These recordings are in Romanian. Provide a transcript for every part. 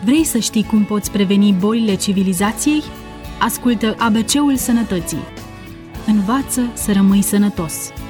Vrei să știi cum poți preveni bolile civilizației? Ascultă ABC-ul Sănătății. Învață să rămâi sănătos.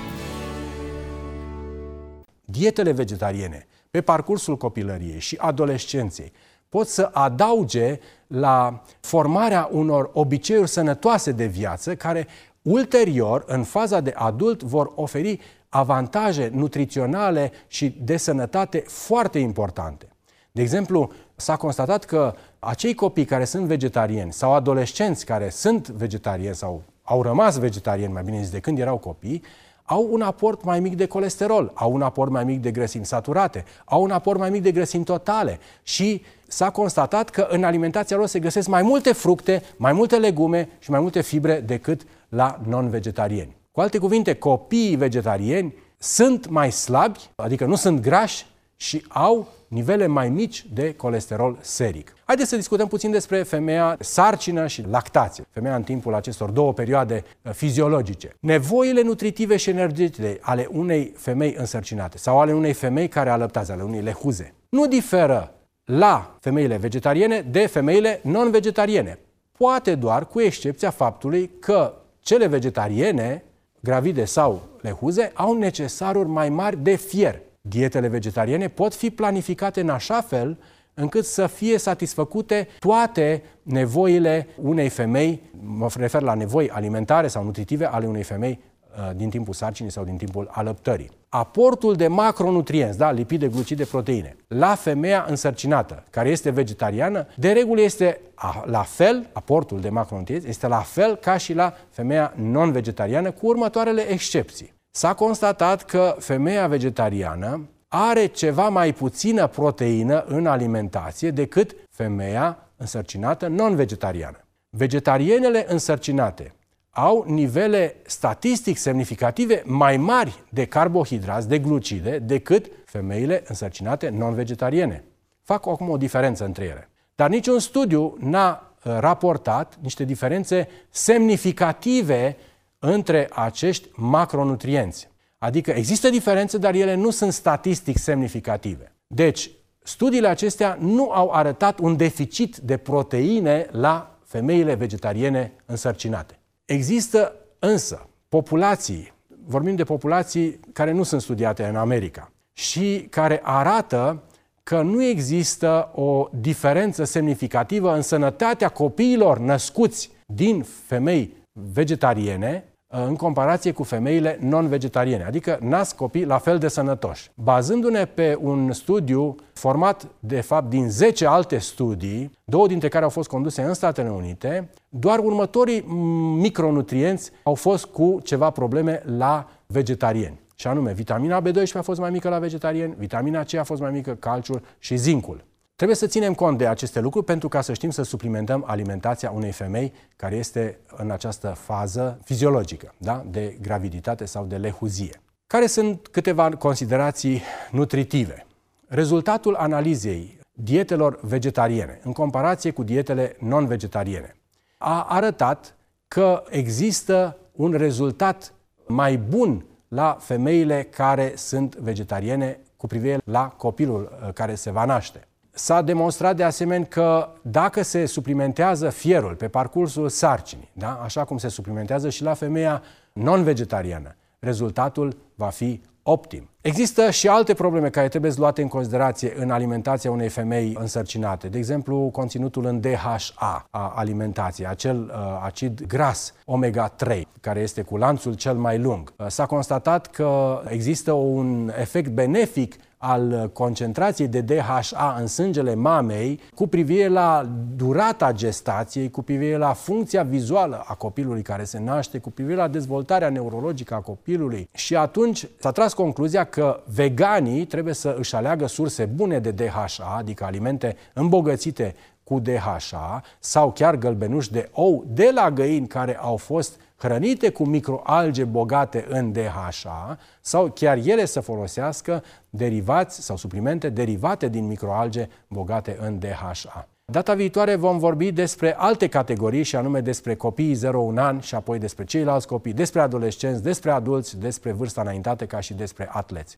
Dietele vegetariene pe parcursul copilăriei și adolescenței pot să adauge la formarea unor obiceiuri sănătoase de viață care ulterior, în faza de adult, vor oferi avantaje nutriționale și de sănătate foarte importante. De exemplu, s-a constatat că acei copii care sunt vegetariani sau adolescenți care sunt vegetariani sau au rămas vegetariani, mai bine zis, de când erau copii, au un aport mai mic de colesterol, au un aport mai mic de grăsimi saturate, au un aport mai mic de grăsimi totale și s-a constatat că în alimentația lor se găsesc mai multe fructe, mai multe legume și mai multe fibre decât la non-vegetariani. Cu alte cuvinte, copiii vegetariani sunt mai slabi, adică nu sunt grași și au nivele mai mici de colesterol seric. Haideți să discutăm puțin despre femeia sarcină și lactație. Femeia în timpul acestor două perioade fiziologice. Nevoile nutritive și energetice ale unei femei însărcinate sau ale unei femei care alăptează, ale unei lehuze, nu diferă la femeile vegetariene de femeile non-vegetariene. Poate doar cu excepția faptului că cele vegetariene, gravide sau lehuze, au necesaruri mai mari de fier. Dietele vegetariene pot fi planificate în așa fel încât să fie satisfăcute toate nevoile unei femei, mă refer la nevoi alimentare sau nutritive ale unei femei din timpul sarcinii sau din timpul alăptării. Aportul de macronutrienți, lipide, glucide, proteine, la femeia însărcinată, care este vegetariană, de regulă este la fel, aportul de macronutrienți este la fel ca și la femeia non-vegetariană, cu următoarele excepții. S-a constatat că femeia vegetariană are ceva mai puțină proteină în alimentație decât femeia însărcinată non-vegetariană. Vegetarianele însărcinate au nivele statistic semnificative mai mari de carbohidrați, de glucide, decât femeile însărcinate non-vegetariene. Fac acum o diferență între ele. Dar niciun studiu n-a raportat niște diferențe semnificative între acești macronutrienți. Adică există diferențe, dar ele nu sunt statistic semnificative. Deci, studiile acestea nu au arătat un deficit de proteine la femeile vegetariene însărcinate. Există însă populații, vorbim de populații care nu sunt studiate în America și care arată că nu există o diferență semnificativă în sănătatea copiilor născuți din femei vegetariene în comparație cu femeile non-vegetariene, adică nasc copii la fel de sănătoși. Bazându-ne pe un studiu format, de fapt, din 10 alte studii, 2 dintre care au fost conduse în Statele Unite, doar următorii micronutrienți au fost cu ceva probleme la vegetarieni. Și anume, vitamina B12 a fost mai mică la vegetarieni, vitamina C a fost mai mică, calciul și zincul. Trebuie să ținem cont de aceste lucruri pentru ca să știm să suplimentăm alimentația unei femei care este în această fază fiziologică, de graviditate sau de lehuzie. Care sunt câteva considerații nutritive? Rezultatul analizei dietelor vegetariene în comparație cu dietele non-vegetariene a arătat că există un rezultat mai bun la femeile care sunt vegetariene cu privire la copilul care se va naște. S-a demonstrat de asemenea că dacă se suplimentează fierul pe parcursul sarcinii, așa cum se suplimentează și la femeia non-vegetariană, rezultatul va fi optim. Există și alte probleme care trebuie luate în considerație în alimentația unei femei însărcinate. De exemplu, conținutul în DHA a alimentației, acel acid gras omega-3, care este cu lanțul cel mai lung. S-a constatat că există un efect benefic al concentrației de DHA în sângele mamei cu privire la durata gestației, cu privire la funcția vizuală a copilului care se naște, cu privire la dezvoltarea neurologică a copilului. Și atunci s-a tras concluzia că veganii trebuie să își aleagă surse bune de DHA, adică alimente îmbogățite cu DHA sau chiar gălbenuși de ou de la găini care au fost hrănite cu microalge bogate în DHA sau chiar ele să folosească derivați sau suplimente derivate din microalge bogate în DHA. Data viitoare vom vorbi despre alte categorii și anume despre copiii 0-1 an și apoi despre ceilalți copii, despre adolescenți, despre adulți, despre vârsta înaintată ca și despre atleți.